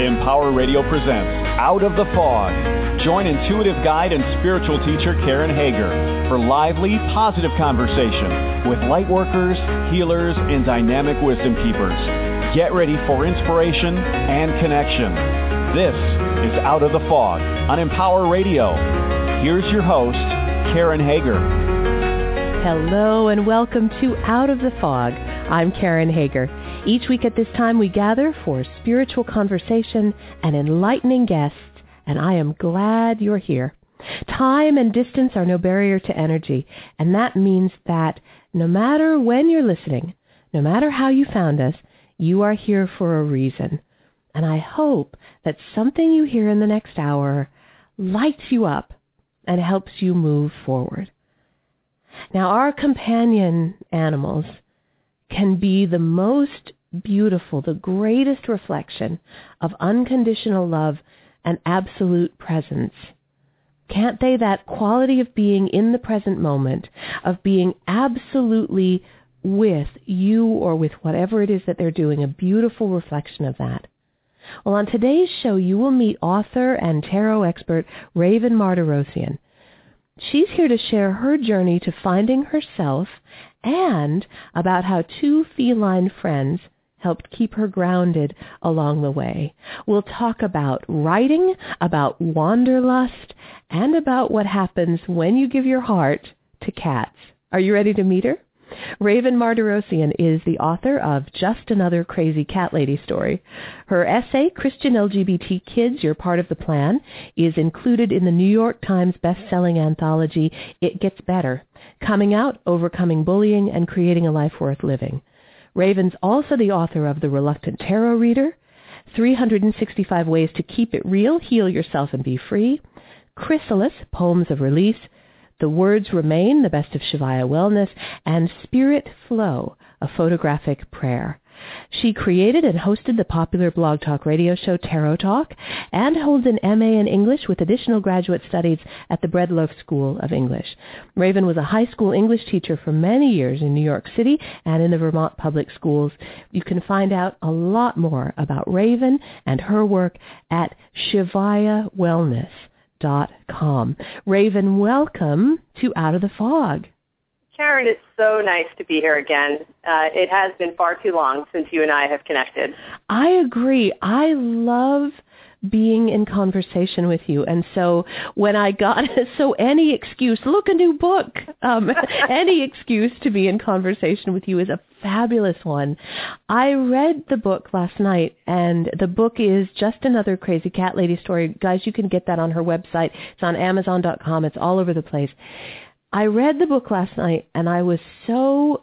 Empower Radio presents Out of the Fog. Join intuitive guide and spiritual teacher Karen Hager for lively, positive conversation with light workers, healers, and dynamic wisdom keepers. Get ready for inspiration and connection. This is Out of the Fog on Empower Radio. Here's your host, Karen Hager. Hello and welcome to Out of the Fog. I'm Karen Hager. Each week at this time we gather for spiritual conversation and enlightening guests, and I am glad you're here. Time and distance are no barrier to energy, and that means that no matter when you're listening, no matter how you found us, you are here for a reason. And I hope that something you hear in the next hour lights you up and helps you move forward. Now, our companion animals can be the most beautiful, the greatest reflection of unconditional love and absolute presence. Can't they? That quality of being in the present moment, of being absolutely with you or with whatever it is that they're doing, a beautiful reflection of that. Well, on today's show, you will meet author and tarot expert Raven Martirosyan. She's here to share her journey to finding herself and about how two feline friends helped keep her grounded along the way. We'll talk about writing, about wanderlust, and about what happens when you give your heart to cats. Are you ready to meet her? Raven Martirosyan is the author of Just Another Crazy Cat Lady Story. Her essay, Christian LGBT Kids, You're Part of the Plan, is included in the New York Times best-selling anthology, It Gets Better, Coming Out, Overcoming Bullying, and Creating a Life Worth Living. Raven's also the author of The Reluctant Tarot Reader, 365 Ways to Keep It Real, Heal Yourself and Be Free, Chrysalis, Poems of Release, The Words Remain, The Best of Shivaya Wellness, and Spirit Flow, a photographic prayer. She created and hosted the popular blog talk radio show Tarot Talk and holds an MA in English with additional graduate studies at the Breadloaf School of English. Raven was a high school English teacher for many years in New York City and in the Vermont Public Schools. You can find out a lot more about Raven and her work at shivayawellness.com. Raven, welcome to Out of the Fog. Karen, it's so nice to be here again. It has been far too long since you and I have connected. I agree. I love being in conversation with you. And so when I got, any excuse, look, a new book, any excuse to be in conversation with you is a fabulous one. I read the book last night, and the book is Just Another Crazy Cat Lady Story. Guys, you can get that on her website. It's on Amazon.com. It's all over the place. I read the book last night, and I was so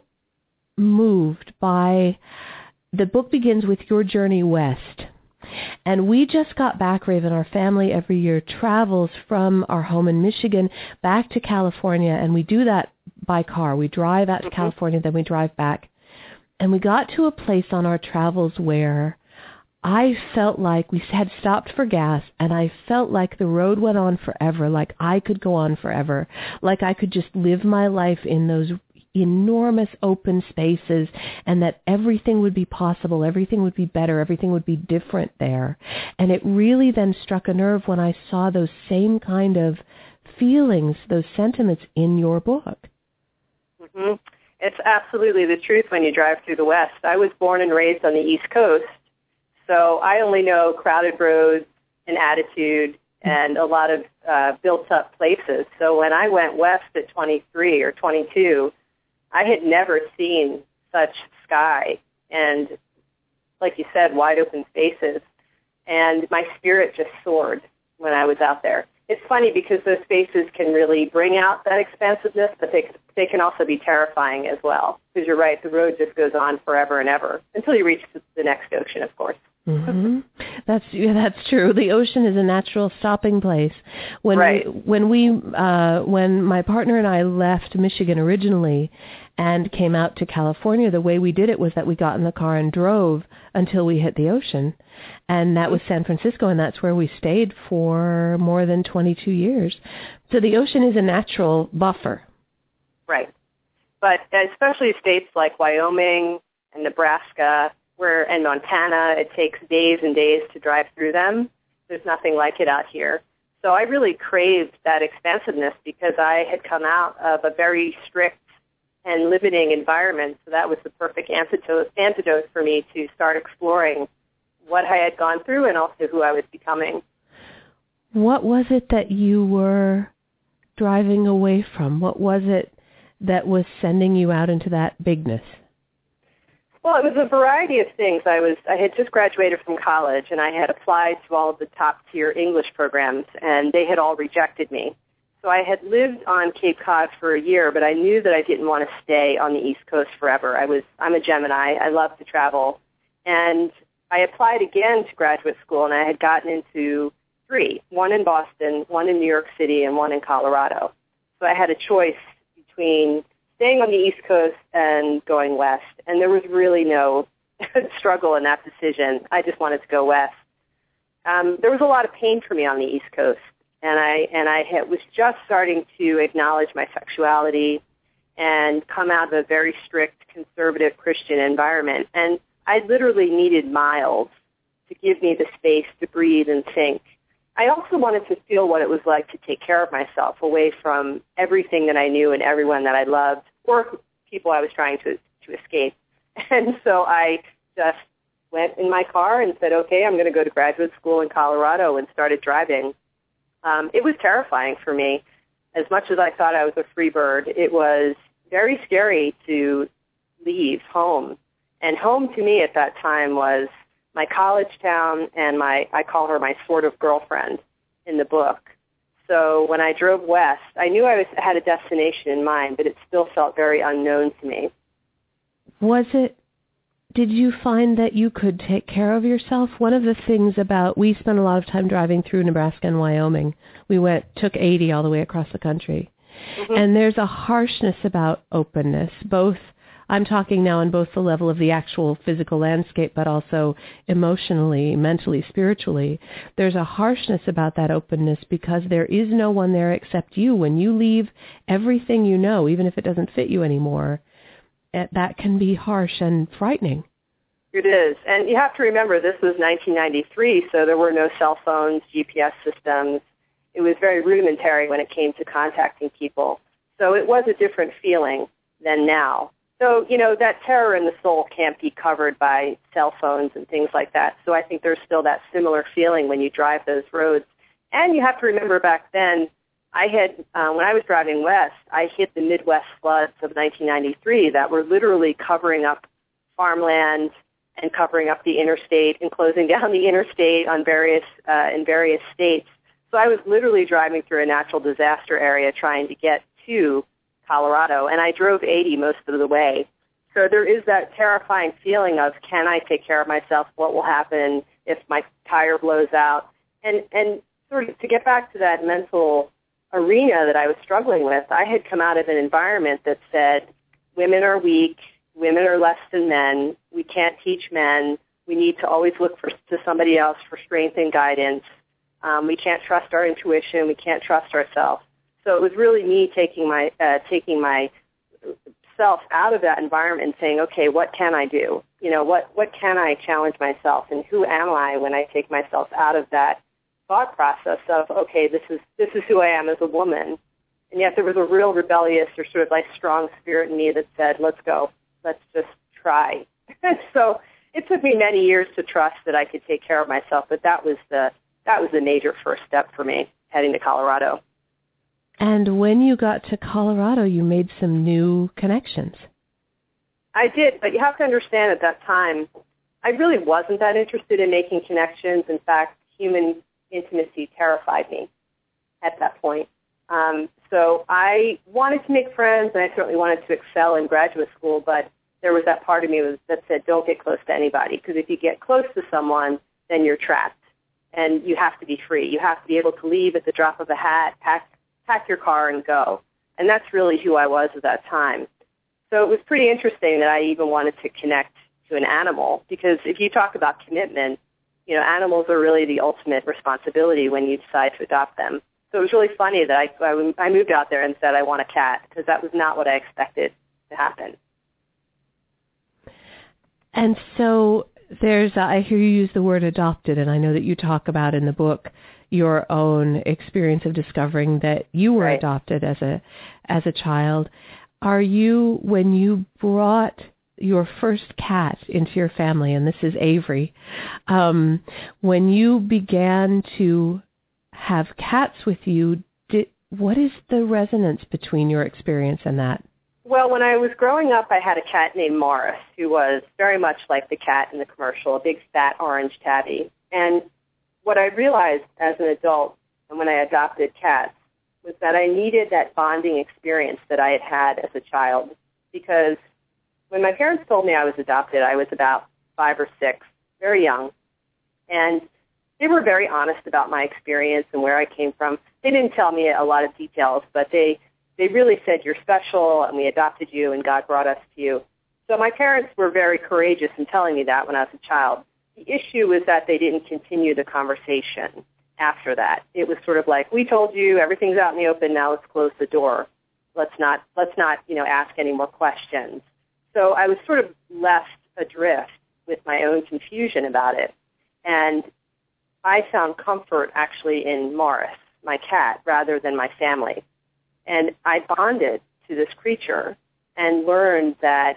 moved by, the book begins with your journey west. And we just got back, Raven. Our family every year travels from our home in Michigan back to California, and we do that by car. We drive out to California, then we drive back. And we got to a place on our travels where I felt like we had stopped for gas, and I felt like the road went on forever, like I could go on forever, like I could just live my life in those enormous open spaces, and that everything would be possible, everything would be better, everything would be different there. And it really then struck a nerve when I saw those same kind of feelings, those sentiments in your book. Mm-hmm. It's absolutely the truth when you drive through the West. I was born and raised on the East Coast, so I only know crowded roads and attitude and a lot of built-up places. So when I went west at 23 or 22, I had never seen such sky and, like you said, wide open spaces. And my spirit just soared when I was out there. It's funny because those spaces can really bring out that expansiveness, but they can also be terrifying as well. Because you're right, the road just goes on forever and ever until you reach the next ocean, of course. Mm-hmm. That's true. The ocean is a natural stopping place. When my partner and I left Michigan originally and came out to California, the way we did it was that we got in the car and drove until we hit the ocean. And that was San Francisco, and that's where we stayed for more than 22 years. So the ocean is a natural buffer. Right. But especially states like Wyoming and Nebraska where in Montana it takes days and days to drive through them. There's nothing like it out here. So I really craved that expansiveness because I had come out of a very strict and limiting environment. So that was the perfect antidote for me to start exploring what I had gone through and also who I was becoming. What was it that you were driving away from? What was it that was sending you out into that bigness? Well, it was a variety of things. I had just graduated from college, and I had applied to all of the top-tier English programs, and they had all rejected me. So I had lived on Cape Cod for a year, but I knew that I didn't want to stay on the East Coast forever. I'm a Gemini. I love to travel. And I applied again to graduate school, and I had gotten into 3, one in Boston, one in New York City, and one in Colorado. So I had a choice between staying on the East Coast and going west, and there was really no struggle in that decision. I just wanted to go west. There was a lot of pain for me on the East Coast, and I was just starting to acknowledge my sexuality and come out of a very strict conservative Christian environment, and I literally needed miles to give me the space to breathe and think. I also wanted to feel what it was like to take care of myself away from everything that I knew and everyone that I loved or people I was trying to escape. And so I just went in my car and said, okay, I'm going to go to graduate school in Colorado, and started driving. It was terrifying for me. As much as I thought I was a free bird, it was very scary to leave home. And home to me at that time was my college town, and I call her my sort of girlfriend in the book. So when I drove west, I knew I had a destination in mind, but it still felt very unknown to me. Did you find that you could take care of yourself? One of the things we spent a lot of time driving through Nebraska and Wyoming. We took 80 all the way across the country. Mm-hmm. And there's a harshness about openness, I'm talking now on both the level of the actual physical landscape, but also emotionally, mentally, spiritually. There's a harshness about that openness because there is no one there except you. When you leave everything you know, even if it doesn't fit you anymore, that can be harsh and frightening. It is. And you have to remember, this was 1993, so there were no cell phones, GPS systems. It was very rudimentary when it came to contacting people. So it was a different feeling than now. So, that terror in the soul can't be covered by cell phones and things like that. So I think there's still that similar feeling when you drive those roads. And you have to remember back then, when I was driving west, I hit the Midwest floods of 1993 that were literally covering up farmland and covering up the interstate and closing down the interstate in various states. So I was literally driving through a natural disaster area trying to get to Colorado, and I drove 80 most of the way. So there is that terrifying feeling of, can I take care of myself? What will happen if my tire blows out? And sort of to get back to that mental arena that I was struggling with, I had come out of an environment that said, women are weak, women are less than men, we can't teach men, we need to always look to somebody else for strength and guidance, we can't trust our intuition, we can't trust ourselves. So it was really me taking myself out of that environment and saying, okay, what can I do? What can I challenge myself, and who am I when I take myself out of that thought process of, okay, this is who I am as a woman. And yet there was a real rebellious or sort of like strong spirit in me that said, let's go, let's just try. So it took me many years to trust that I could take care of myself, but that was the major first step for me, heading to Colorado. And when you got to Colorado, you made some new connections. I did, but you have to understand at that time, I really wasn't that interested in making connections. In fact, human intimacy terrified me at that point. So I wanted to make friends, and I certainly wanted to excel in graduate school, but there was that part of me that said, don't get close to anybody, because if you get close to someone, then you're trapped, and you have to be free. You have to be able to leave at the drop of a hat, pack your car and go. And that's really who I was at that time. So it was pretty interesting that I even wanted to connect to an animal, because if you talk about commitment, animals are really the ultimate responsibility when you decide to adopt them. So it was really funny that I moved out there and said I want a cat, because that was not what I expected to happen. And so I hear you use the word adopted, and I know that you talk about in the book your own experience of discovering that you were adopted as a child. When you brought your first cat into your family, and this is Avery, when you began to have cats with you, what is the resonance between your experience and that? Well, when I was growing up, I had a cat named Morris, who was very much like the cat in the commercial, a big fat orange tabby. And what I realized as an adult and when I adopted cats was that I needed that bonding experience that I had had as a child, because when my parents told me I was adopted, I was about 5 or 6, very young, and they were very honest about my experience and where I came from. They didn't tell me a lot of details, but they really said, you're special, and we adopted you, and God brought us to you. So my parents were very courageous in telling me that when I was a child. The issue was that they didn't continue the conversation after that. It was sort of like, we told you, everything's out in the open, now let's close the door. Let's not ask any more questions. So I was sort of left adrift with my own confusion about it. And I found comfort actually in Morris, my cat, rather than my family. And I bonded to this creature and learned that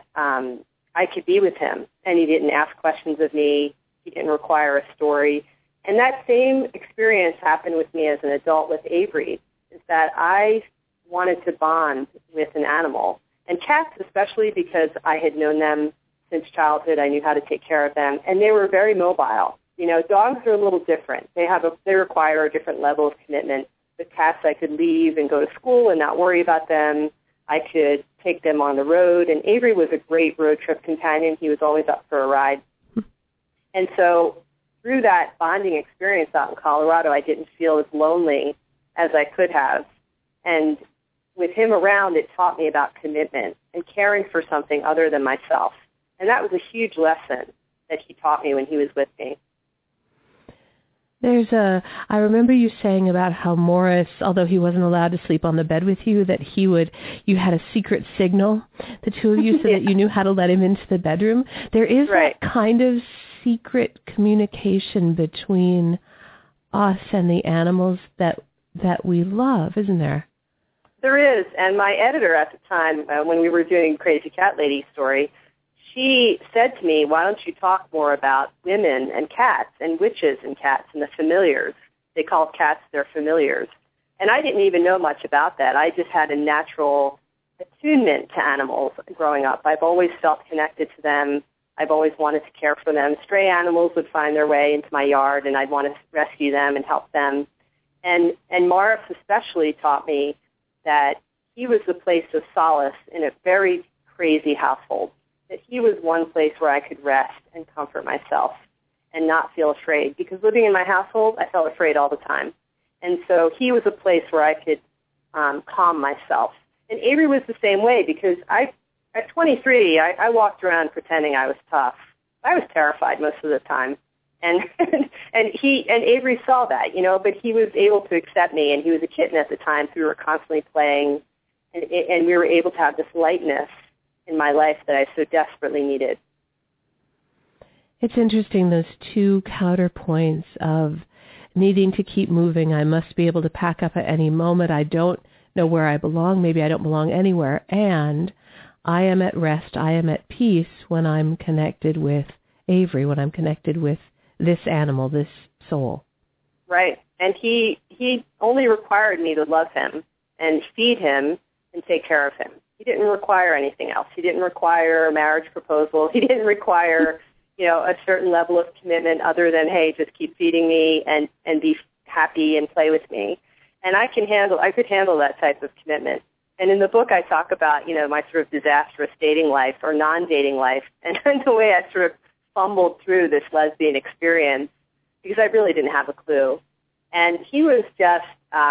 I could be with him, and he didn't ask questions of me. He didn't require a story. And that same experience happened with me as an adult with Avery, is that I wanted to bond with an animal. And cats especially, because I had known them since childhood. I knew how to take care of them, and they were very mobile. Dogs are a little different. They require a different level of commitment. With cats, I could leave and go to school and not worry about them. I could take them on the road, and Avery was a great road trip companion. He was always up for a ride. And so through that bonding experience out in Colorado, I didn't feel as lonely as I could have. And with him around, it taught me about commitment and caring for something other than myself. And that was a huge lesson that he taught me when he was with me. I remember you saying about how Morris, although he wasn't allowed to sleep on the bed with you, that you had a secret signal, the two of you, so that you knew how to let him into the bedroom. There is that kind of secret communication between us and the animals that we love, isn't there? There is. And my editor at the time, when we were doing Crazy Cat Lady story, she said to me, why don't you talk more about women and cats and witches and cats and the familiars? They call cats their familiars. And I didn't even know much about that. I just had a natural attunement to animals growing up. I've always felt connected to them. I've always wanted to care for them. Stray animals would find their way into my yard, and I'd want to rescue them and help them. And Morris especially taught me that he was the place of solace in a very crazy household, that he was one place where I could rest and comfort myself and not feel afraid. Because living in my household, I felt afraid all the time. And so he was a place where I could calm myself. And Avery was the same way, because at 23, I walked around pretending I was tough. I was terrified most of the time. And Avery saw that, but he was able to accept me, and he was a kitten at the time, so we were constantly playing, and we were able to have this lightness in my life that I so desperately needed. It's interesting, those two counterpoints of needing to keep moving. I must be able to pack up at any moment. I don't know where I belong. Maybe I don't belong anywhere. And I am at rest. I am at peace when I'm connected with Avery, when I'm connected with this animal, this soul. Right. And he only required me to love him and feed him and take care of him. He didn't require anything else. He didn't require a marriage proposal. He didn't require, a certain level of commitment other than, hey, just keep feeding me and be happy and play with me. And I could handle that type of commitment. And in the book, I talk about, my sort of disastrous dating life or non-dating life, and the way I sort of fumbled through this lesbian experience, because I really didn't have a clue. And he was just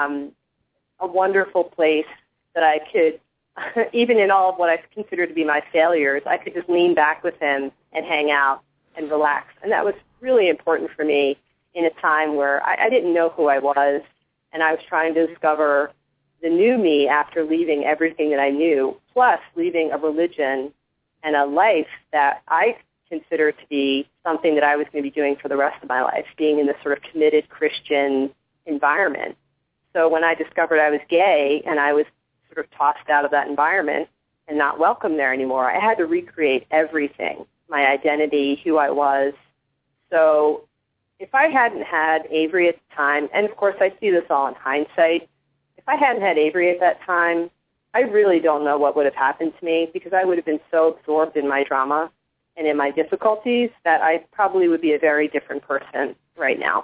a wonderful place that I could, even in all of what I consider to be my failures, I could just lean back with him and hang out and relax. And that was really important for me in a time where I didn't know who I was, and I was trying to discover the new me after leaving everything that I knew, plus leaving a religion and a life that I consider to be something that I was going to be doing for the rest of my life, being in this sort of committed Christian environment. So when I discovered I was gay and I was sort of tossed out of that environment and not welcome there anymore, I had to recreate everything, my identity, who I was. So if I hadn't had Avery at the time, and of course I see this all in hindsight, if I hadn't had Avery at that time, I really don't know what would have happened to me, because I would have been so absorbed in my drama and in my difficulties that I probably would be a very different person right now.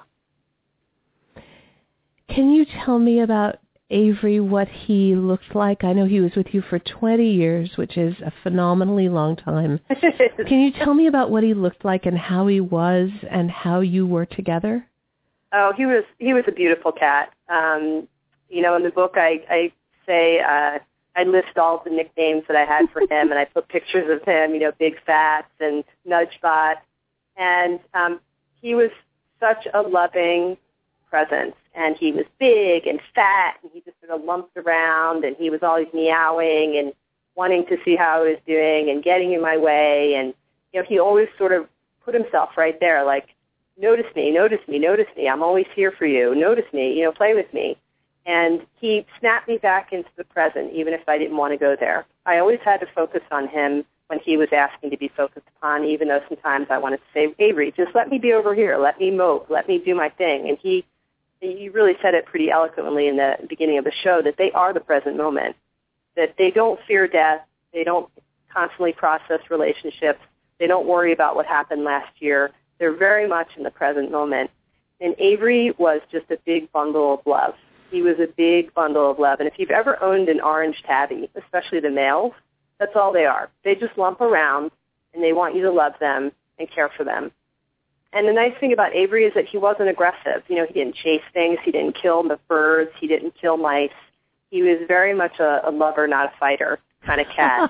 Can you tell me about Avery, what he looked like? I know he was with you for 20 years, which is a phenomenally long time. Can you tell me about what he looked like and how he was and how you were together? Oh, he was a beautiful cat. In the book I say I list all the nicknames that I had for him, and I put pictures of him, Big Fats and Nudgebot. And he was such a loving presence, and he was big and fat, and he just sort of lumped around, and he was always meowing and wanting to see how I was doing and getting in my way. And, he always sort of put himself right there, like, notice me, notice me, notice me. I'm always here for you. Notice me, play with me. And he snapped me back into the present, even if I didn't want to go there. I always had to focus on him when he was asking to be focused upon, even though sometimes I wanted to say, Avery, just let me be over here. Let me mope. Let me do my thing. And he really said it pretty eloquently in the beginning of the show, that they are the present moment, that they don't fear death. They don't constantly process relationships. They don't worry about what happened last year. They're very much in the present moment. And Avery was just a big bundle of love. He was a big bundle of love. And if you've ever owned an orange tabby, especially the males, that's all they are. They just lump around, and they want you to love them and care for them. And the nice thing about Avery is that he wasn't aggressive. He didn't chase things. He didn't kill the birds. He didn't kill mice. He was very much a lover, not a fighter kind of cat.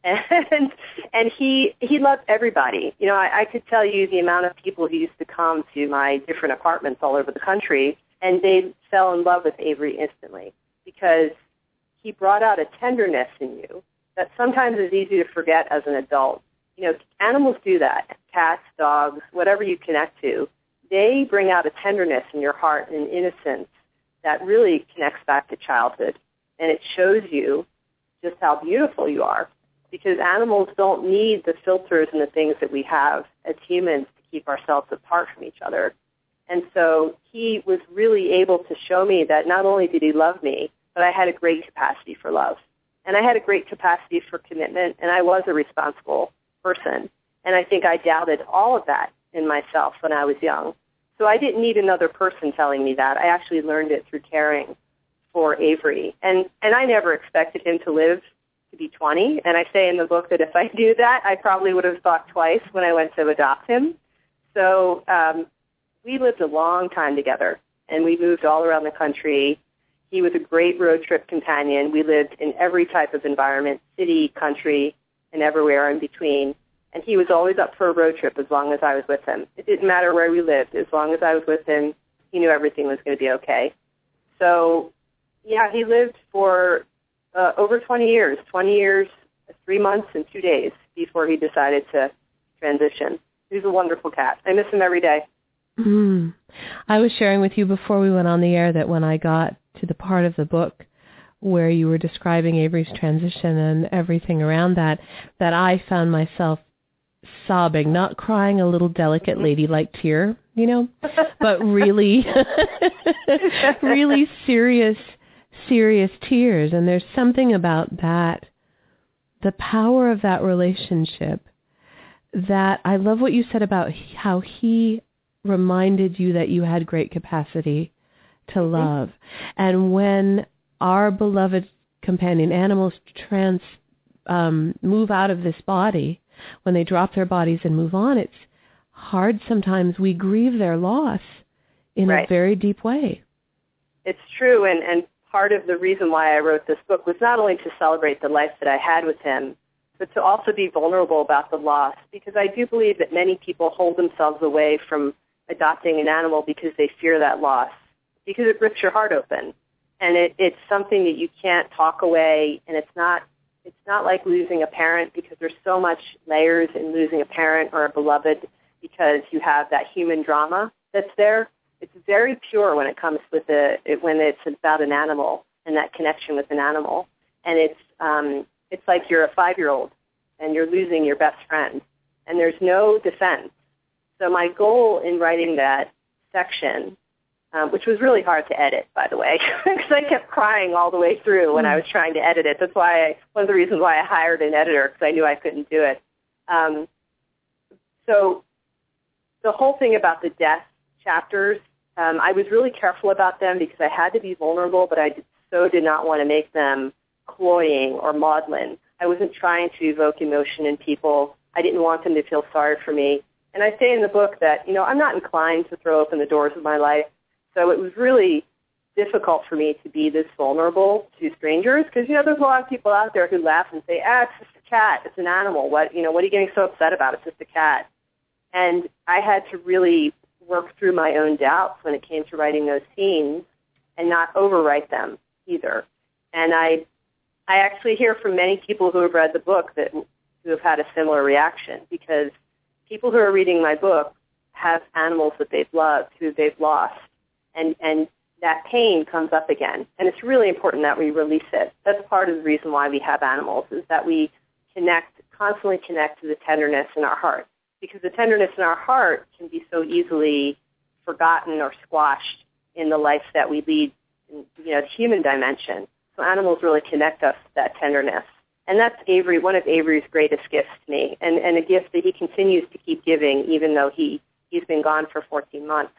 And he loved everybody. I could tell you the amount of people who used to come to my different apartments all over the country, and they fell in love with Avery instantly, because he brought out a tenderness in you that sometimes is easy to forget as an adult. Animals do that. Cats, dogs, whatever you connect to, they bring out a tenderness in your heart and innocence that really connects back to childhood. And it shows you just how beautiful you are, because animals don't need the filters and the things that we have as humans to keep ourselves apart from each other. And so he was really able to show me that not only did he love me, but I had a great capacity for love. And I had a great capacity for commitment, and I was a responsible person. And I think I doubted all of that in myself when I was young. So I didn't need another person telling me that. I actually learned it through caring for Avery. And I never expected him to live to be 20. And I say in the book that if I do that, I probably would have thought twice when I went to adopt him. So we lived a long time together, and we moved all around the country. He was a great road trip companion. We lived in every type of environment, city, country, and everywhere in between. And he was always up for a road trip as long as I was with him. It didn't matter where we lived. As long as I was with him, he knew everything was going to be okay. So, yeah, he lived for over 20 years, 3 months, and 2 days before he decided to transition. He's a wonderful cat. I miss him every day. I was sharing with you before we went on the air that when I got to the part of the book where you were describing Avery's transition and everything around that I found myself sobbing, not crying a little delicate ladylike tear, but really, really serious tears. And there's something about that, the power of that relationship, that I love what you said about how he reminded you that you had great capacity to love. And when our beloved companion animals move out of this body, when they drop their bodies and move on, it's hard sometimes. We grieve their loss in a very deep way. It's true, and part of the reason why I wrote this book was not only to celebrate the life that I had with him, but to also be vulnerable about the loss, because I do believe that many people hold themselves away from adopting an animal because they fear that loss, because it rips your heart open. And it's something that you can't talk away, and it's It's not like losing a parent, because there's so much layers in losing a parent or a beloved, because you have that human drama that's there. It's very pure when it comes with when it's about an animal and that connection with an animal. And it's like you're a 5-year-old and you're losing your best friend, and there's no defense. So my goal in writing that section, which was really hard to edit, by the way, because I kept crying all the way through when I was trying to edit it. That's why one of the reasons why I hired an editor, because I knew I couldn't do it. So the whole thing about the death chapters, I was really careful about them because I had to be vulnerable, but I did not want to make them cloying or maudlin. I wasn't trying to evoke emotion in people. I didn't want them to feel sorry for me. And I say in the book that, I'm not inclined to throw open the doors of my life. So it was really difficult for me to be this vulnerable to strangers because, there's a lot of people out there who laugh and say, it's just a cat. It's an animal. What are you getting so upset about? It's just a cat. And I had to really work through my own doubts when it came to writing those scenes and not overwrite them either. And I actually hear from many people who have read the book who have had a similar reaction, because people who are reading my book have animals that they've loved, who they've lost, and that pain comes up again. And it's really important that we release it. That's part of the reason why we have animals, is that we constantly connect to the tenderness in our heart, because the tenderness in our heart can be so easily forgotten or squashed in the life that we lead, in, the human dimension. So animals really connect us to that tenderness. And that's one of Avery's greatest gifts to me, and a gift that he continues to keep giving, even though he's been gone for 14 months.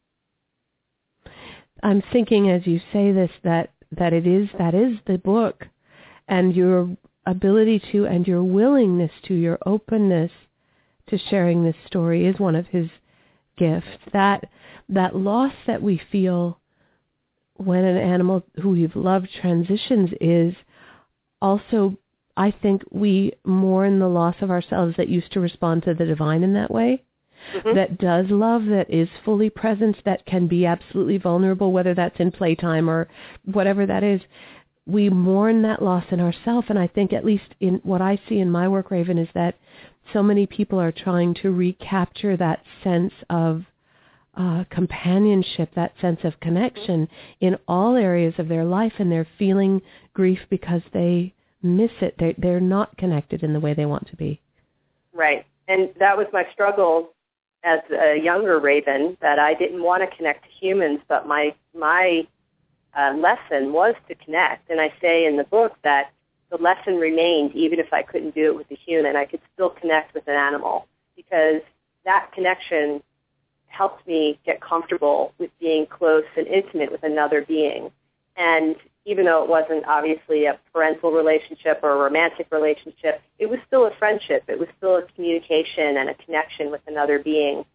I'm thinking as you say this that that is the book, and your ability to, and your willingness to, your openness to sharing this story is one of his gifts. That loss that we feel when an animal who we've loved transitions is also, I think, we mourn the loss of ourselves that used to respond to the divine in that way. Mm-hmm. That does love, that is fully present, that can be absolutely vulnerable, whether that's in playtime or whatever that is. We mourn that loss in ourselves, and I think, at least in what I see in my work, Raven, is that so many people are trying to recapture that sense of companionship, that sense of connection in all areas of their life, and they're feeling grief because they miss it. They're not connected in the way they want to be. Right. And that was my struggle as a younger Raven, that I didn't want to connect to humans, but my lesson was to connect. And I say in the book that the lesson remained even if I couldn't do it with a human. I could still connect with an animal, because that connection helped me get comfortable with being close and intimate with another being. And even though it wasn't obviously a parental relationship or a romantic relationship, it was still a friendship. It was still a communication and a connection with another being.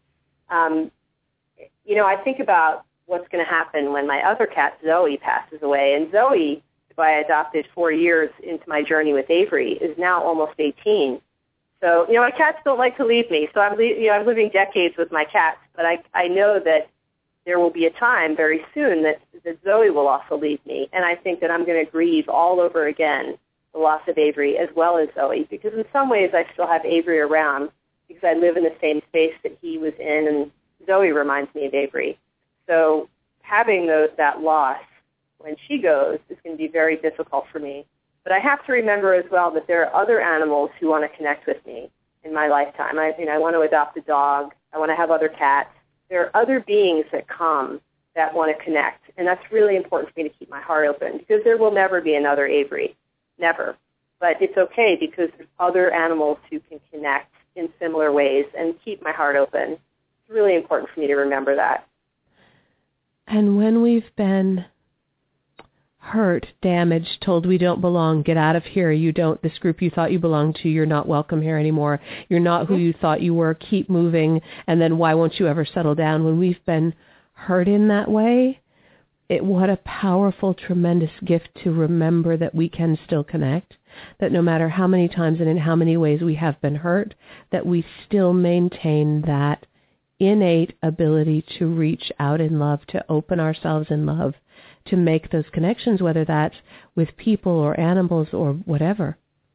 I think about what's going to happen when my other cat, Zoe, passes away. And Zoe, who I adopted 4 years into my journey with Avery, is now almost 18. So, my cats don't like to leave me. So I'm living decades with my cats, but I know that there will be a time very soon that Zoe will also leave me. And I think that I'm going to grieve all over again the loss of Avery as well as Zoe, because in some ways I still have Avery around because I live in the same space that he was in, and Zoe reminds me of Avery. So having that loss when she goes is going to be very difficult for me. But I have to remember as well that there are other animals who want to connect with me in my lifetime. I want to adopt a dog. I want to have other cats. There are other beings that come that want to connect, and that's really important for me to keep my heart open, because there will never be another Avery, never. But it's okay, because there's other animals who can connect in similar ways, and keep my heart open. It's really important for me to remember that. And when we've been hurt, damaged, told we don't belong, get out of here, this group you thought you belonged to, you're not welcome here anymore, you're not who you thought you were, keep moving, and then why won't you ever settle down? When we've been hurt in that way, what a powerful, tremendous gift to remember that we can still connect, that no matter how many times and in how many ways we have been hurt, that we still maintain that innate ability to reach out in love, to open ourselves in love, to make those connections, whether that's with people or animals or whatever.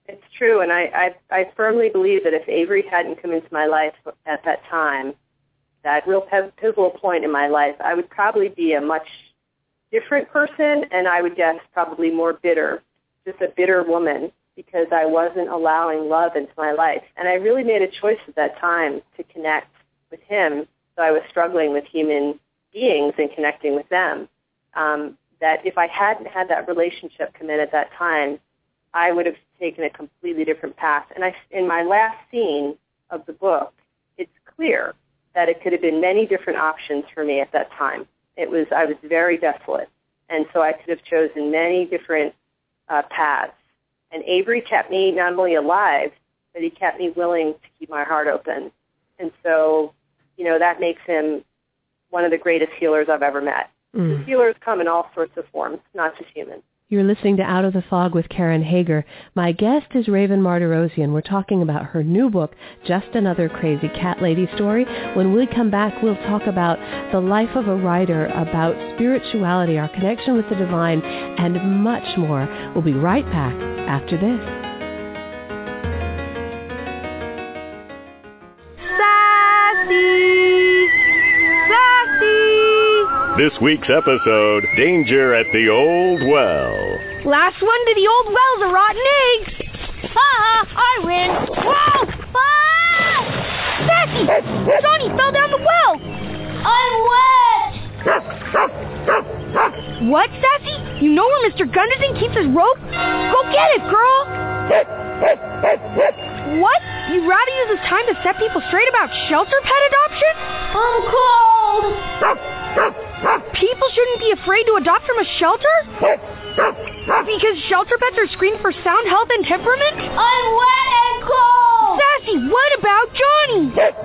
It's true, and I firmly believe that if Avery hadn't come into my life at that time, that real pivotal point in my life, I would probably be a much different person, and I would guess probably more bitter, just a bitter woman, because I wasn't allowing love into my life. And I really made a choice at that time to connect with him, so I was struggling with human beings and connecting with them. That if I hadn't had that relationship come in at that time, I would have taken a completely different path. And in my last scene of the book, it's clear that it could have been many different options for me at that time. I was very desolate, and so I could have chosen many different paths. And Avery kept me not only alive, but he kept me willing to keep my heart open. And so, that makes him one of the greatest healers I've ever met. Mm. Healers come in all sorts of forms, not just human. You're listening to Out of the Fog with Karen Hager. My guest is Raven Martirosyan. We're talking about her new book, Just Another Crazy Cat Lady Story. When we come back, we'll talk about the life of a writer, about spirituality, our connection with the divine, and much more. We'll be right back after this. This week's episode, Danger at the Old Well. Last one to the old well's a rotten egg. I win. Whoa! Sassy! Johnny fell down the well. I'm wet. What, Sassy? You know where Mr. Gunderson keeps his rope? Go get it, girl. What? You'd rather use this time to set people straight about shelter pet adoption? I'm cold. People shouldn't be afraid to adopt from a shelter? Because shelter pets are screened for sound health and temperament? I'm wet and cold! Sassy, what about Johnny?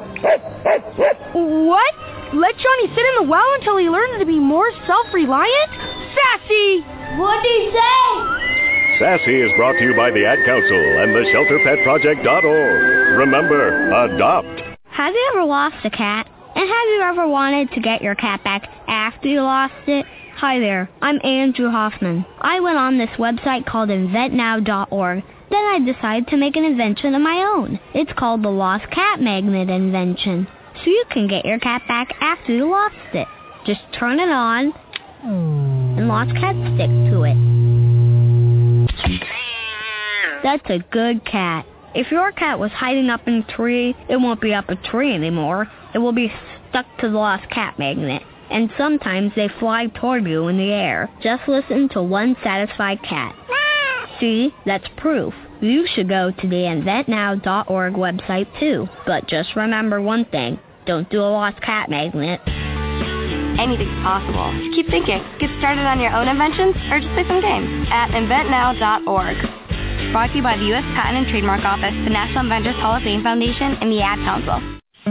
What? Let Johnny sit in the well until he learns to be more self-reliant? Sassy! What'd he say? Sassy is brought to you by the Ad Council and the ShelterPetProject.org. Remember, adopt. Have you ever lost a cat? And have you ever wanted to get your cat back after you lost it? Hi there, I'm Andrew Hoffman. I went on this website called InventNow.org. Then I decided to make an invention of my own. It's called the Lost Cat Magnet Invention. So you can get your cat back after you lost it. Just turn it on, and lost cats stick to it. That's a good cat. If your cat was hiding up in a tree, it won't be up a tree anymore. It will be stuck to the lost cat magnet. And sometimes they fly toward you in the air. Just listen to one satisfied cat. See, that's proof. You should go to the InventNow.org website too. But just remember one thing. Don't do a lost cat magnet. Anything's possible. Keep thinking. Get started on your own inventions or just play some games at InventNow.org. Brought to you by the U.S. Patent and Trademark Office, the National Inventors Hall of Fame Foundation, and the Ad Council.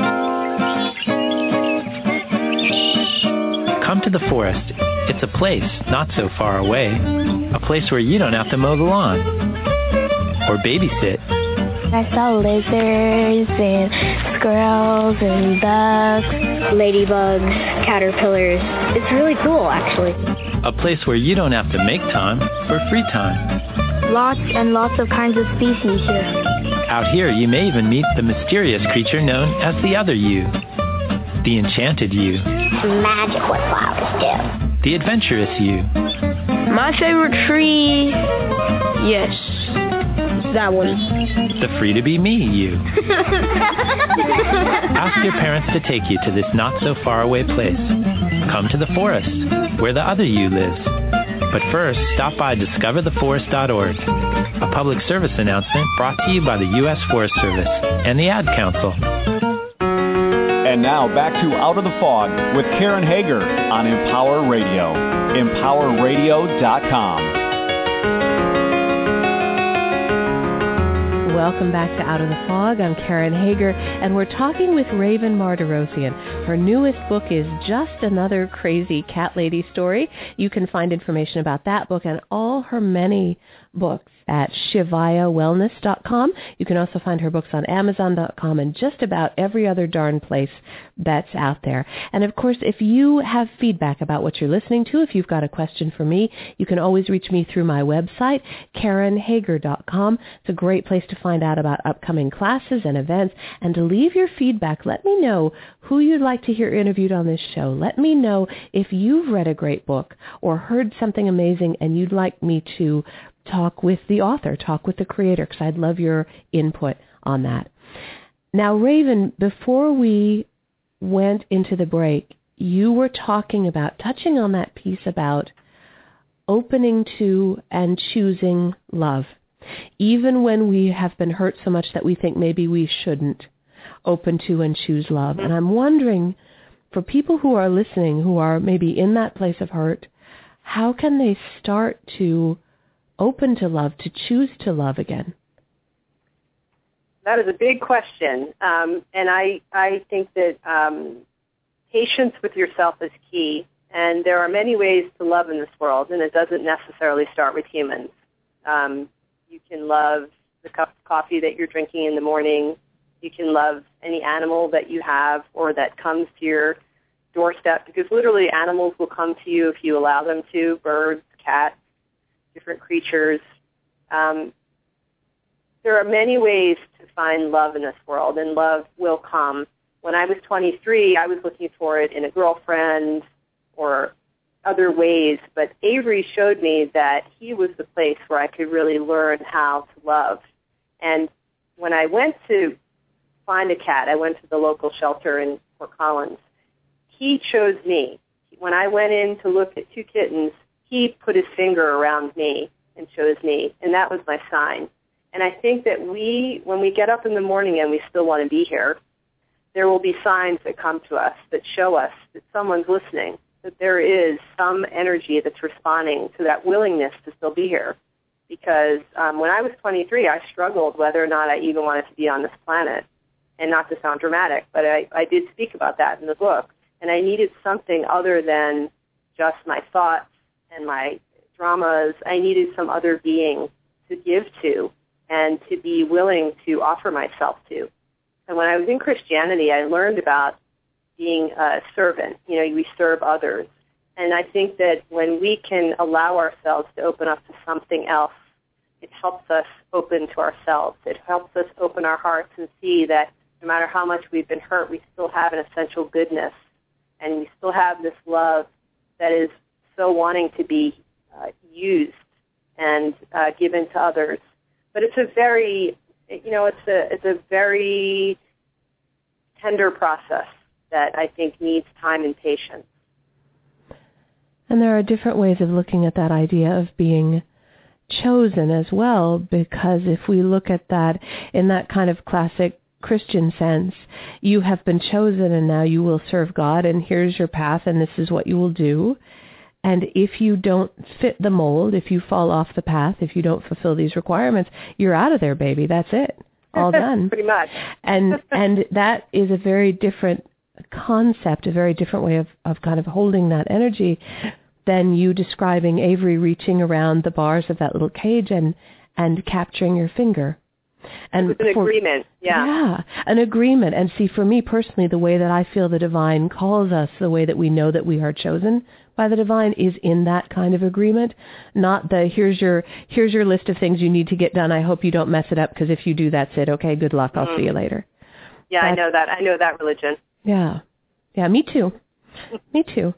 Come to the forest. It's a place not so far away. A place where you don't have to mow the lawn or babysit. I saw lizards and squirrels and ducks, ladybugs, caterpillars. It's really cool, actually. A place where you don't have to make time for free time. Lots and lots of kinds of species here. Out here, you may even meet the mysterious creature known as the other you. The enchanted you. Magic what flowers do. The adventurous you. My favorite tree, yes, that one. The free-to-be-me you. Ask your parents to take you to this not-so-far-away place. Come to the forest, where the other you lives. But first, stop by discovertheforest.org, a public service announcement brought to you by the U.S. Forest Service and the Ad Council. And now back to Out of the Fog with Karen Hager on Empower Radio, empowerradio.com. Welcome back to Out of the Fog. I'm Karen Hager, and we're talking with Raven Martirosyan. Her newest book is Just Another Crazy Cat Lady Story. You can find information about that book and all her many books at ShivayaWellness.com. You can also find her books on Amazon.com and just about every other darn place that's out there. And of course, if you have feedback about what you're listening to, if you've got a question for me, you can always reach me through my website, KarenHager.com. It's a great place to find out about upcoming classes and events and to leave your feedback. Let me know who you'd like to hear interviewed on this show. Let me know if you've read a great book or heard something amazing and you'd like me to talk with the author, talk with the creator, because I'd love your input on that. Now, Raven, before we went into the break, you were touching on that piece about opening to and choosing love, even when we have been hurt so much that we think maybe we shouldn't open to and choose love. And I'm wondering, for people who are listening, who are maybe in that place of hurt, how can they start to open to love, to choose to love again? That is a big question. And I think that patience with yourself is key. And there are many ways to love in this world, and it doesn't necessarily start with humans. You can love the cup of coffee that you're drinking in the morning. You can love any animal that you have or that comes to your doorstep, because literally animals will come to you if you allow them to, birds, cats, different creatures. There are many ways to find love in this world, and love will come. When I was 23, I was looking for it in a girlfriend or other ways, but Avery showed me that he was the place where I could really learn how to love. And when I went to find a cat, I went to the local shelter in Fort Collins. He chose me. When I went in to look at two kittens, he put his finger around me and chose me, and that was my sign. And I think that when we get up in the morning and we still want to be here, there will be signs that come to us that show us that someone's listening, that there is some energy that's responding to that willingness to still be here. Because when I was 23, I struggled whether or not I even wanted to be on this planet. And not to sound dramatic, but I did speak about that in the book. And I needed something other than just my thoughts and my dramas. I needed some other being to give to and to be willing to offer myself to. And when I was in Christianity, I learned about being a servant. We serve others. And I think that when we can allow ourselves to open up to something else, it helps us open to ourselves. It helps us open our hearts and see that no matter how much we've been hurt, we still have an essential goodness, and we still have this love that is so wanting to be used and given to others. But it's a very, it's a very tender process that I think needs time and patience. And there are different ways of looking at that idea of being chosen as well, because if we look at that in that kind of classic Christian sense, you have been chosen and now you will serve God, and here's your path and this is what you will do. And if you don't fit the mold, if you fall off the path, if you don't fulfill these requirements, you're out of there, baby. That's it. All done. Pretty much. And that is a very different concept, a very different way of kind of holding that energy than you describing Avery reaching around the bars of that little cage and capturing your finger. And it was an agreement, Yeah, an agreement. And see, for me personally, the way that I feel the divine calls us, the way that we know that we are chosen by the divine is in that kind of agreement, not the here's your list of things you need to get done. I hope you don't mess it up, because if you do, that's it. Okay, good luck. I'll see you later. Yeah, I know that. I know that religion. Yeah, me too. Me too.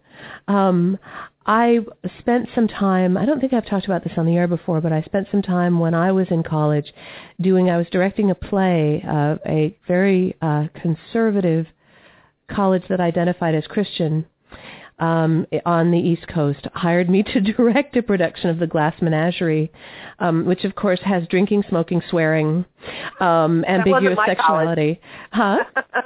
I spent some time, I don't think I've talked about this on the air before, but I spent some time when I was in college I was directing a play, a very conservative college that identified as Christian on the East Coast hired me to direct a production of The Glass Menagerie, which of course has drinking, smoking, swearing, ambiguous sexuality. Huh?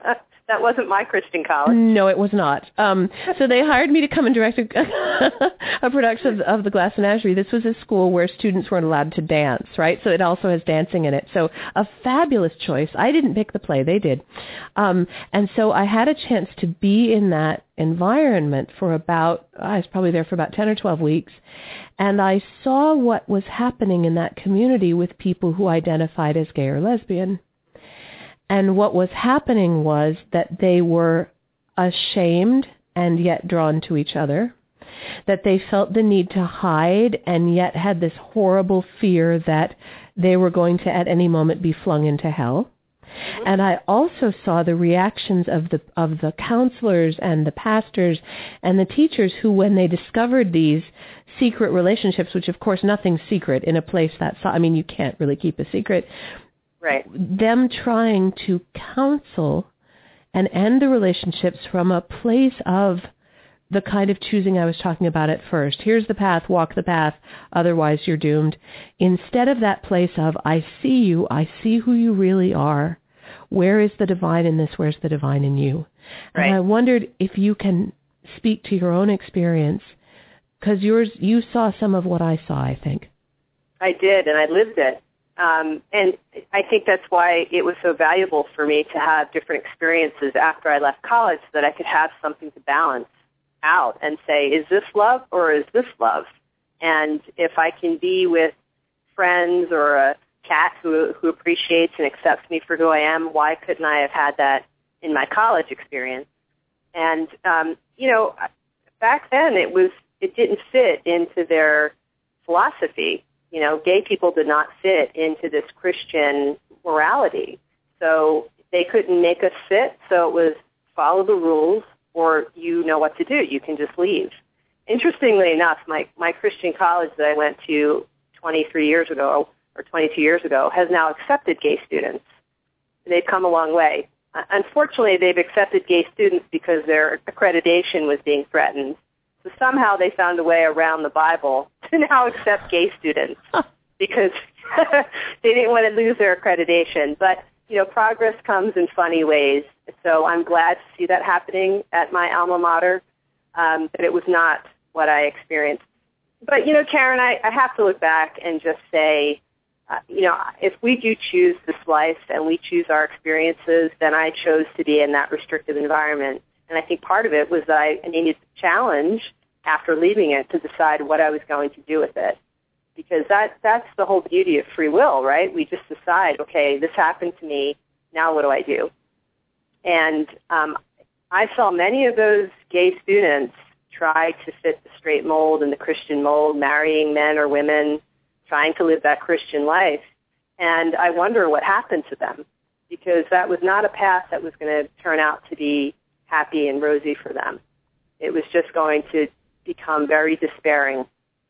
That wasn't my Christian college. No, it was not. So they hired me to come and direct a production of The Glass Menagerie. This was a school where students weren't allowed to dance, right? So it also has dancing in it. So a fabulous choice. I didn't pick the play. They did. And so I had a chance to be in that environment for about, I was probably there for about 10 or 12 weeks. And I saw what was happening in that community with people who identified as gay or lesbian. And what was happening was that they were ashamed and yet drawn to each other, that they felt the need to hide and yet had this horrible fear that they were going to at any moment be flung into hell. And I also saw the reactions of the counselors and the pastors and the teachers who, when they discovered these secret relationships, which of course nothing's secret in a place that, I mean, you can't really keep a secret, right, them trying to counsel and end the relationships from a place of the kind of choosing I was talking about at first. Here's the path, walk the path, otherwise you're doomed. Instead of that place of, I see you, I see who you really are. Where is the divine in this? Where's the divine in you? Right. And I wondered if you can speak to your own experience, because you saw some of what I saw, I think. I did, and I lived it. And I think that's why it was so valuable for me to have different experiences after I left college, so that I could have something to balance out and say, is this love or is this love? And if I can be with friends or a cat who appreciates and accepts me for who I am, why couldn't I have had that in my college experience? And, back then it didn't fit into their philosophy. Gay people did not fit into this Christian morality. So they couldn't make us fit, so it was follow the rules or you know what to do. You can just leave. Interestingly enough, my Christian college that I went to 23 years ago or 22 years ago has now accepted gay students. They've come a long way. Unfortunately, they've accepted gay students because their accreditation was being threatened. So somehow they found a way around the Bible to now accept gay students because they didn't want to lose their accreditation. But, progress comes in funny ways. So I'm glad to see that happening at my alma mater, but it was not what I experienced. But, Karen, I have to look back and just say, if we do choose this life and we choose our experiences, then I chose to be in that restrictive environment. And I think part of it was that I needed to challenge after leaving it to decide what I was going to do with it. Because that's the whole beauty of free will, right? We just decide, okay, this happened to me, now what do I do? And I saw many of those gay students try to fit the straight mold and the Christian mold, marrying men or women, trying to live that Christian life. And I wonder what happened to them, because that was not a path that was going to turn out to be happy and rosy for them. It was just going to become very despairing.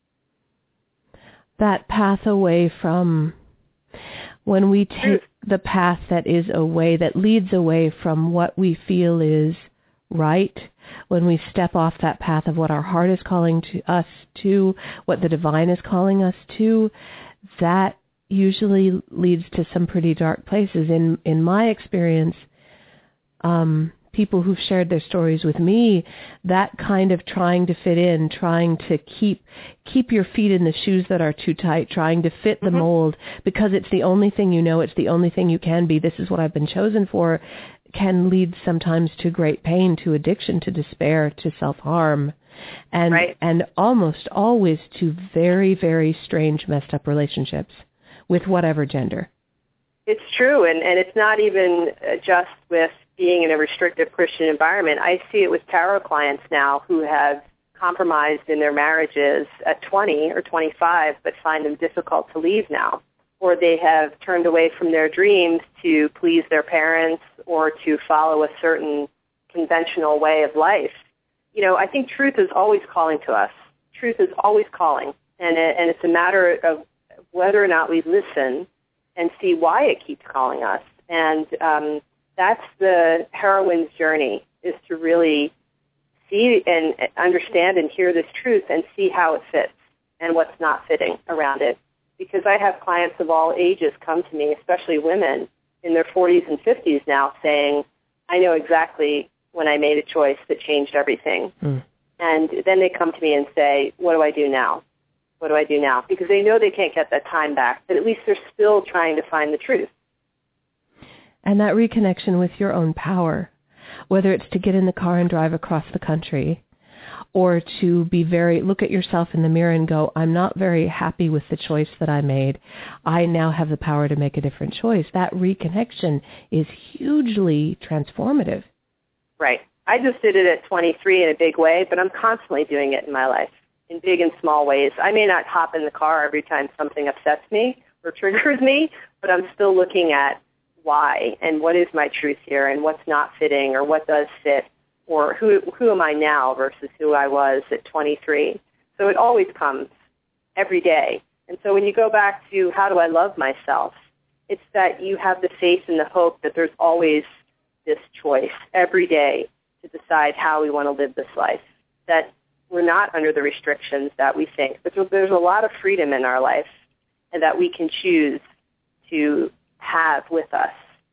That path away from, when we take the path that is away, that leads away from what we feel is right, when we step off that path of what our heart is calling to us to, what the divine is calling us to, that usually leads to some pretty dark places. In my experience, people who've shared their stories with me, that kind of trying to fit in, trying to keep your feet in the shoes that are too tight, trying to fit the mold because it's the only thing you know, it's the only thing you can be, this is what I've been chosen for, can lead sometimes to great pain, to addiction, to despair, to self-harm, and almost always to very, very strange, messed up relationships with whatever gender. It's true, and it's not even just with being in a restrictive Christian environment. I see it with tarot clients now who have compromised in their marriages at 20 or 25 but find them difficult to leave now. Or they have turned away from their dreams to please their parents or to follow a certain conventional way of life. I think truth is always calling to us. Truth is always calling, and it's a matter of whether or not we listen and see why it keeps calling us. And that's the heroine's journey, is to really see and understand and hear this truth and see how it fits and what's not fitting around it. Because I have clients of all ages come to me, especially women in their 40s and 50s now, saying, I know exactly when I made a choice that changed everything. And then they come to me and say, what do I do now? What do I do now? Because they know they can't get that time back, but at least they're still trying to find the truth. And that reconnection with your own power, whether it's to get in the car and drive across the country, or to look at yourself in the mirror and go, I'm not very happy with the choice that I made. I now have the power to make a different choice. That reconnection is hugely transformative. Right. I just did it at 23 in a big way, but I'm constantly doing it in my life in big and small ways. I may not hop in the car every time something upsets me or triggers me, but I'm still looking at why and what is my truth here and what's not fitting or what does fit, or who am I now versus who I was at 23. So it always comes every day. And so when you go back to how do I love myself, it's that you have the faith and the hope that there's always this choice every day to decide how we want to live this life, that we're not under the restrictions that we think, but there's a lot of freedom in our life and that we can choose to have with us.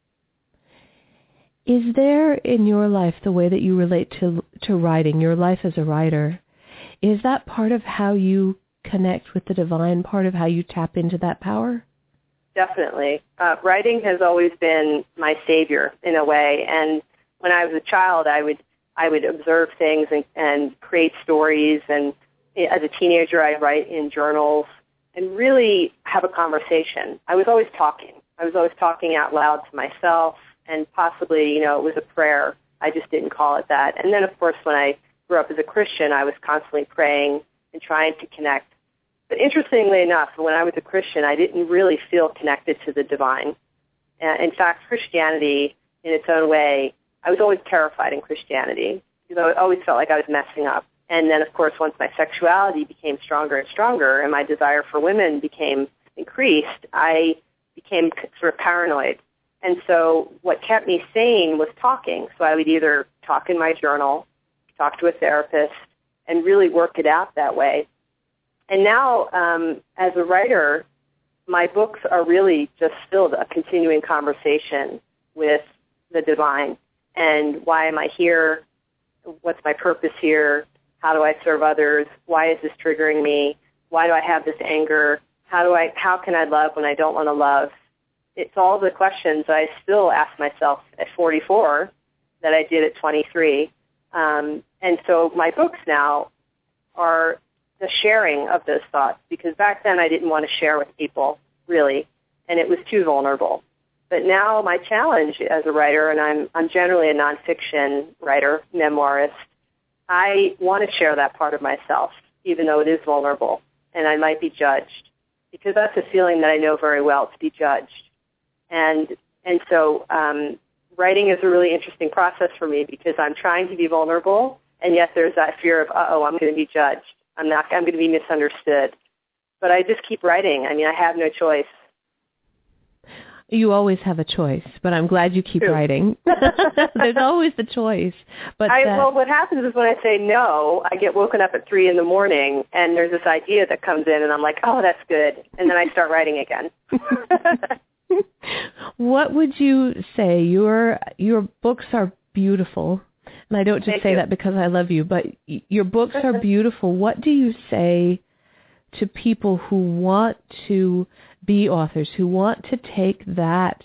Is there in your life, the way that you relate to writing, your life as a writer, is that part of how you connect with the divine, part of how you tap into that power? Definitely. Writing has always been my savior in a way. And when I was a child, I would observe things and create stories. And as a teenager, I'd write in journals and really have a conversation. I was always talking. I was always talking out loud to myself. And possibly, it was a prayer. I just didn't call it that. And then, of course, when I grew up as a Christian, I was constantly praying and trying to connect. But interestingly enough, when I was a Christian, I didn't really feel connected to the divine. In fact, Christianity, in its own way, I was always terrified in Christianity because I always felt like I was messing up. And then, of course, once my sexuality became stronger and stronger and my desire for women became increased, I became sort of paranoid. And so what kept me sane was talking. So I would either talk in my journal, talk to a therapist, and really work it out that way. And now, as a writer, my books are really just still a continuing conversation with the divine. And why am I here? What's my purpose here? How do I serve others? Why is this triggering me? Why do I have this anger? How can I love when I don't want to love? It's all the questions I still ask myself at 44 that I did at 23. And so my books now are the sharing of those thoughts, because back then I didn't want to share with people, really, and it was too vulnerable. But now my challenge as a writer, and I'm generally a nonfiction writer, memoirist, I want to share that part of myself, even though it is vulnerable, and I might be judged, because that's a feeling that I know very well, to be judged. And so writing is a really interesting process for me because I'm trying to be vulnerable, and yet there's that fear of, I'm going to be judged. I'm going to be misunderstood. But I just keep writing. I mean, I have no choice. You always have a choice, but I'm glad you keep writing. There's always the choice. But well, what happens is when I say no, I get woken up at 3 a.m, and there's this idea that comes in, and I'm like, oh, that's good. And then I start writing again. What would you say? Your books are beautiful, and I don't just say that because I love you, but your books are beautiful. What do you say to people who want to be authors, who want to take that,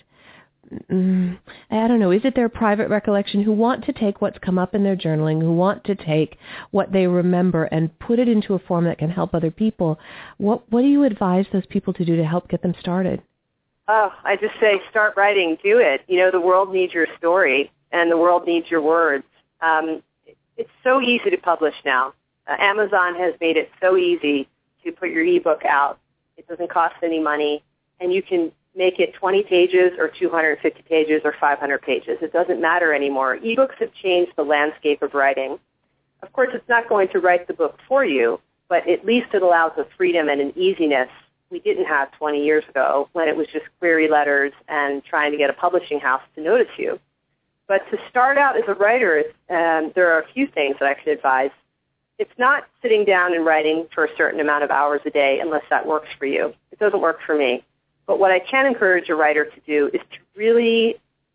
I don't know, is it their private recollection, who want to take what's come up in their journaling, who want to take what they remember and put it into a form that can help other people? What do you advise those people to do to help get them started? Oh, I just say start writing, do it. The world needs your story, and the world needs your words. It's so easy to publish now. Amazon has made it so easy to put your ebook out. It doesn't cost any money, and you can make it 20 pages or 250 pages or 500 pages. It doesn't matter anymore. Ebooks have changed the landscape of writing. Of course, it's not going to write the book for you, but at least it allows a freedom and an easiness we didn't have 20 years ago when it was just query letters and trying to get a publishing house to notice you. But to start out as a writer, there are a few things that I could advise. It's not sitting down and writing for a certain amount of hours a day unless that works for you. It doesn't work for me. But what I can encourage a writer to do is to really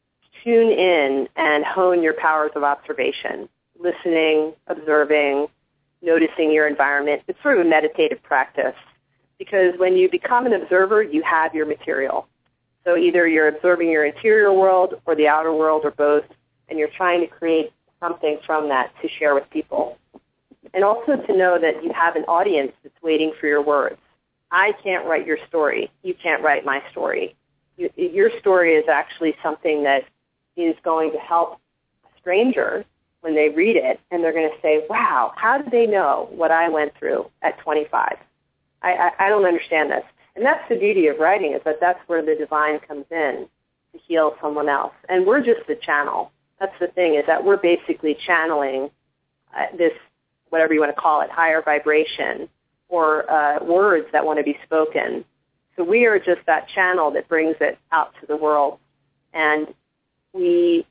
tune in and hone your powers of observation, listening, observing, noticing your environment. It's sort of a meditative practice because when you become an observer, you have your material. So either you're observing your interior world or the outer world or both, and you're trying to create something from that to share with people. And also to know that you have an audience that's waiting for your words. I can't write your story. You can't write my story. Your story is actually something that is going to help a stranger when they read it, and they're going to say, wow, how did they know what I went through at 25? I don't understand this. And that's the beauty of writing, is that that's where the divine comes in to heal someone else. And we're just the channel. That's the thing, is that we're basically channeling this, whatever you want to call it, higher vibration or words that want to be spoken. So we are just that channel that brings it out to the world. And we're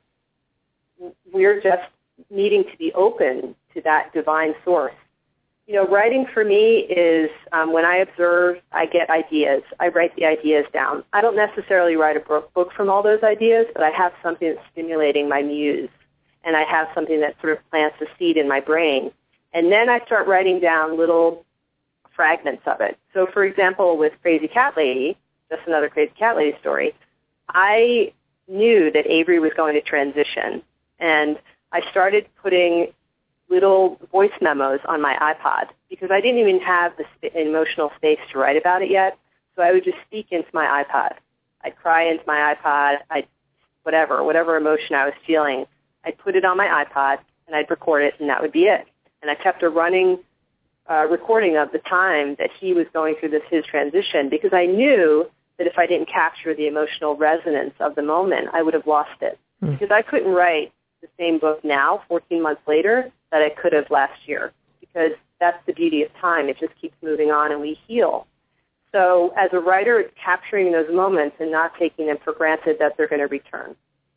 just needing to be open to that divine source. You know, writing for me is when I observe, I get ideas. I write the ideas down. I don't necessarily write a book from all those ideas, but I have something that's stimulating my muse, and I have something that sort of plants a seed in my brain. And then I start writing down little fragments of it. So, for example, with Crazy Cat Lady, just another Crazy Cat Lady story, I knew that Avery was going to transition, and I started putting little voice memos on my iPod because I didn't even have the emotional space to write about it yet. So I would just speak into my iPod. I'd cry into my iPod. Whatever emotion I was feeling, I'd put it on my iPod and I'd record it, and that would be it. And I kept a running recording of the time that he was going through his transition, because I knew that if I didn't capture the emotional resonance of the moment, I would have lost it. Because I couldn't write the same book now, 14 months later, that I could have last year, because that's the beauty of time. It just keeps moving on and we heal. So as a writer, it's capturing those moments and not taking them for granted that they're going to return.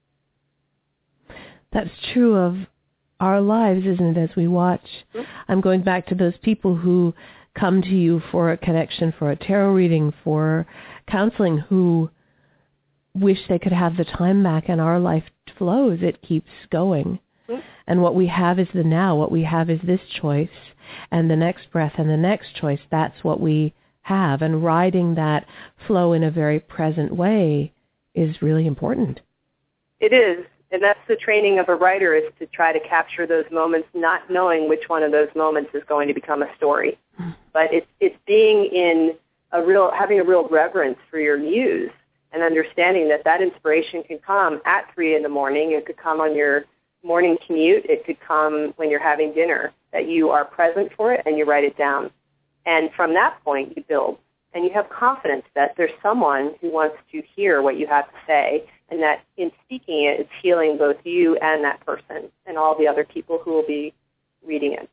That's true of our lives, isn't it, as we watch? Mm-hmm. I'm going back to those people who come to you for a connection, for a tarot reading, for counseling, who wish they could have the time back, and our life flows. It keeps going. Mm-hmm. And what we have is the now. What we have is this choice and the next breath and the next choice. That's what we have. And riding that flow in a very present way is really important. It is. And that's the training of a writer, is to try to capture those moments, not knowing which one of those moments is going to become a story. But it's being in having a real reverence for your muse, and understanding that inspiration can come at 3 a.m. It could come on your morning commute. It could come when you're having dinner, that you are present for it and you write it down. And from that point, you build. And you have confidence that there's someone who wants to hear what you have to say, and that in speaking it, it's healing both you and that person and all the other people who will be reading it.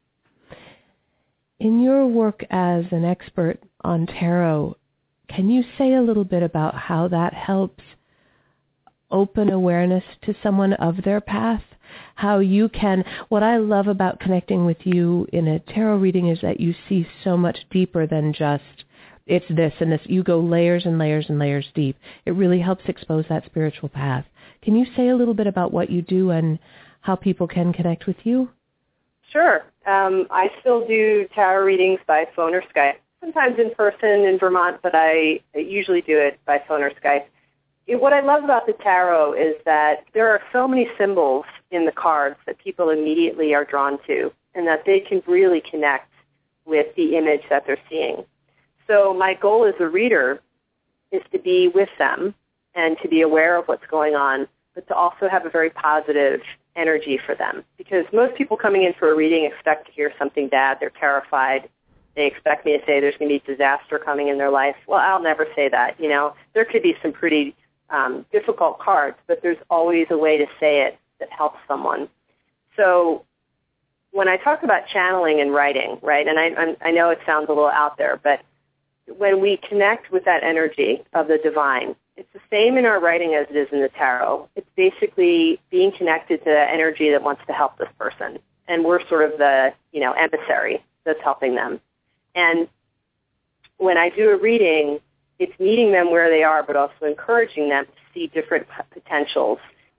In your work as an expert on tarot, can you say a little bit about how that helps open awareness to someone of their path? How you can, what I love about connecting with you in a tarot reading is that you see so much deeper than just it's this and this. You go layers and layers and layers deep. It really helps expose that spiritual path. Can you say a little bit about what you do and how people can connect with you? Sure. I still do tarot readings by phone or Skype, sometimes in person in Vermont, but I usually do it by phone or Skype. What I love about the tarot is that there are so many symbols in the cards that people immediately are drawn to, and that they can really connect with the image that they're seeing. So my goal as a reader is to be with them and to be aware of what's going on, but to also have a very positive energy for them. Because most people coming in for a reading expect to hear something bad. They're terrified. They expect me to say there's going to be disaster coming in their life. Well, I'll never say that. You know, there could be some pretty difficult cards, but there's always a way to say it that helps someone. So when I talk about channeling and writing, right, and I know it sounds a little out there, but when we connect with that energy of the divine, it's the same in our writing as it is in the tarot. It's basically being connected to the energy that wants to help this person. And we're sort of the, emissary that's helping them. And when I do a reading, it's meeting them where they are, but also encouraging them to see different potentials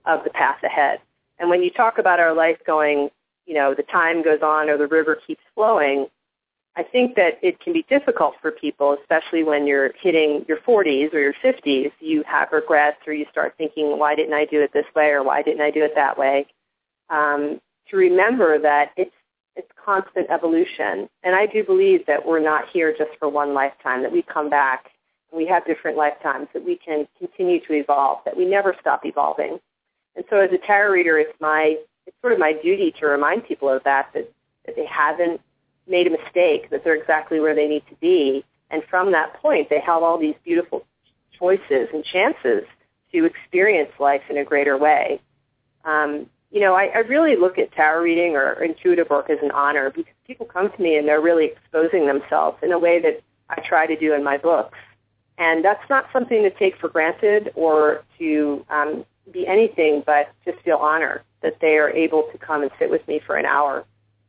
of the path ahead. And when you talk about our life going, the time goes on or the river keeps flowing, I think that it can be difficult for people, especially when you're hitting your 40s or your 50s. You have regrets or you start thinking, why didn't I do it this way or why didn't I do it that way? To remember that it's constant evolution. And I do believe that we're not here just for one lifetime, that we come back and we have different lifetimes, that we can continue to evolve, that we never stop evolving. And so as a tarot reader, it's sort of my duty to remind people of that they haven't made a mistake, that they're exactly where they need to be. And from that point, they have all these beautiful choices and chances to experience life in a greater way. I really look at tarot reading or intuitive work as an honor, because people come to me and they're really exposing themselves in a way that I try to do in my books. And that's not something to take for granted or to be anything but just feel honored that they are able to come and sit with me for an hour.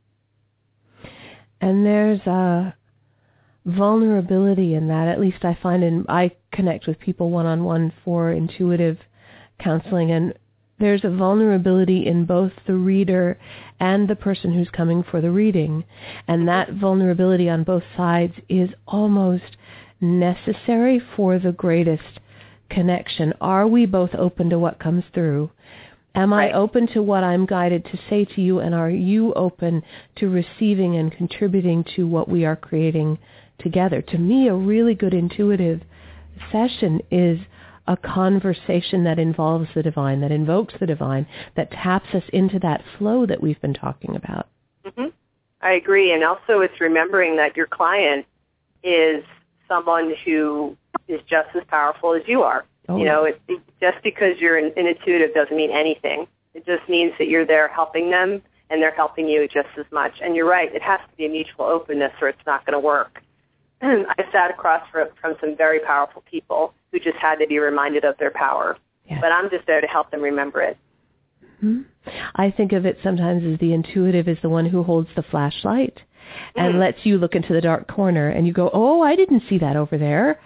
And there's a vulnerability in that. At least I find, I connect with people one-on-one for intuitive counseling, and there's a vulnerability in both the reader and the person who's coming for the reading. And that vulnerability on both sides is almost necessary for the greatest connection. Are we both open to what comes through? Am I open to what I'm guided to say to you, and are you open to receiving and contributing to what we are creating together? To me, a really good intuitive session is a conversation that involves the divine, that invokes the divine, that taps us into that flow that we've been talking about. Mm-hmm. I agree. And also it's remembering that your client is someone who is just as powerful as you are. Oh. Just because you're an intuitive doesn't mean anything. It just means that you're there helping them, and they're helping you just as much. And you're right, it has to be a mutual openness or it's not going to work. I sat across from some very powerful people who just had to be reminded of their power. Yes. But I'm just there to help them remember it. Mm-hmm. I think of it sometimes as the intuitive is the one who holds the flashlight and lets you look into the dark corner, and you go, oh, I didn't see that over there.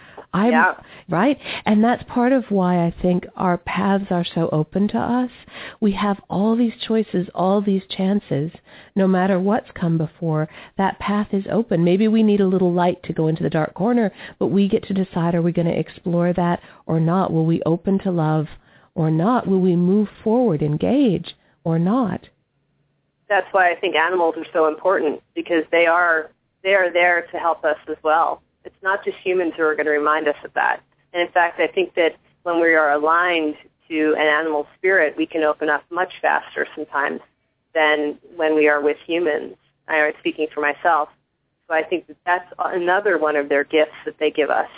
Right? And that's part of why I think our paths are so open to us. We have all these choices, all these chances, no matter what's come before. That path is open. Maybe we need a little light to go into the dark corner, but we get to decide, are we going to explore that or not? Will we open to love or not? Will we move forward, engage or not? That's why I think animals are so important, because they are there to help us as well. It's not just humans who are going to remind us of that. And in fact, I think that when we are aligned to an animal spirit, we can open up much faster sometimes than when we are with humans. I'm speaking for myself. So I think that that's another one of their gifts that they give us.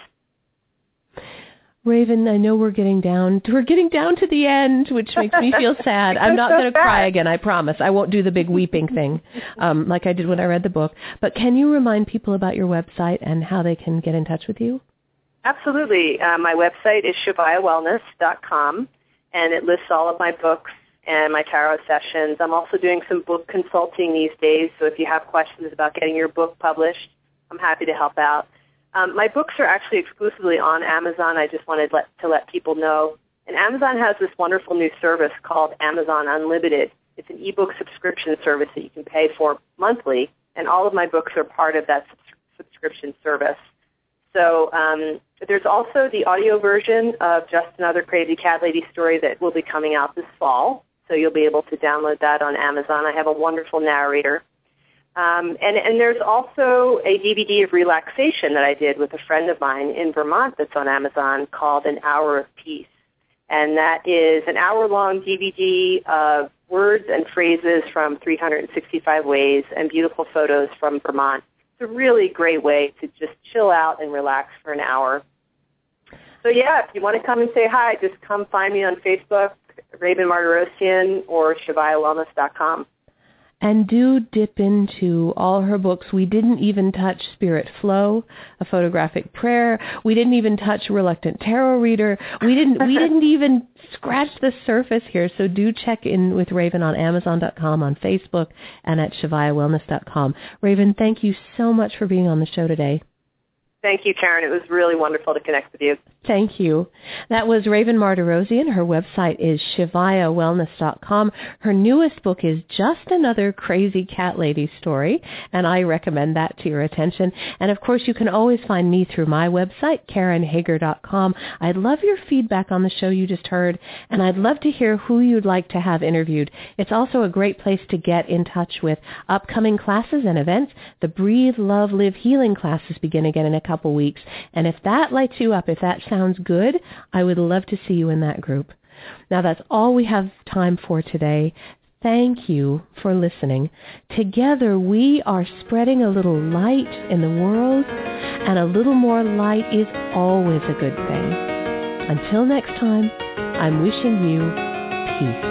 Raven, I know we're getting down to the end, which makes me feel sad. I'm not going to cry again, I promise. I won't do the big weeping thing like I did when I read the book. But can you remind people about your website and how they can get in touch with you? Absolutely. My website is ShivayaWellness.com, and it lists all of my books and my tarot sessions. I'm also doing some book consulting these days, so if you have questions about getting your book published, I'm happy to help out. My books are actually exclusively on Amazon. I just wanted to let people know. And Amazon has this wonderful new service called Amazon Unlimited. It's an ebook subscription service that you can pay for monthly, and all of my books are part of that subscription service. So there's also the audio version of Just Another Crazy Cat Lady Story that will be coming out this fall. So you'll be able to download that on Amazon. I have a wonderful narrator. And there's also a DVD of relaxation that I did with a friend of mine in Vermont that's on Amazon called An Hour of Peace. And that is an hour-long DVD of words and phrases from 365 ways and beautiful photos from Vermont. It's a really great way to just chill out and relax for an hour. So, yeah, if you want to come and say hi, just come find me on Facebook, Raven Martirosyan, or ShivayaWellness.com. And do dip into all her books. We didn't even touch Spirit Flow, A Photographic Prayer. We didn't even touch Reluctant Tarot Reader. We didn't even scratch the surface here. So do check in with Raven on Amazon.com, on Facebook, and at ShivayaWellness.com. Raven, thank you so much for being on the show today. Thank you, Karen. It was really wonderful to connect with you. Thank you. That was Raven Martirosian. Her website is shivayawellness.com. Her newest book is Just Another Crazy Cat Lady Story, and I recommend that to your attention. And of course, you can always find me through my website, KarenHager.com. I'd love your feedback on the show you just heard, and I'd love to hear who you'd like to have interviewed. It's also a great place to get in touch with upcoming classes and events. The Breathe, Love, Live, Healing classes begin again in a couple weeks. And if that lights you up, if that sounds good, I would love to see you in that group. Now, that's all we have time for today. Thank you for listening. Together, we are spreading a little light in the world, and a little more light is always a good thing. Until next time, I'm wishing you peace.